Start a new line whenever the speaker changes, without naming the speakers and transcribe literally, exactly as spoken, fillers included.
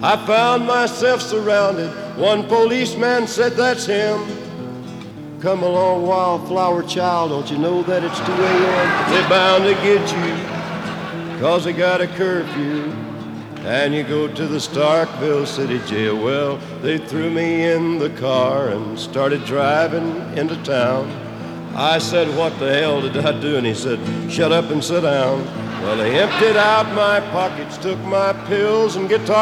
I found myself surrounded. One policeman said, "That's him." "Come along, wildflower child, don't you know that it's two a.m.? They're bound to get you, 'cause they got a curfew. And you go to the Starkville City Jail." Well, they threw me in the car and started driving into town. I said, "What the hell did I do?" And he said, "Shut up and sit down." Well, they emptied out my pockets, took my pills and guitar.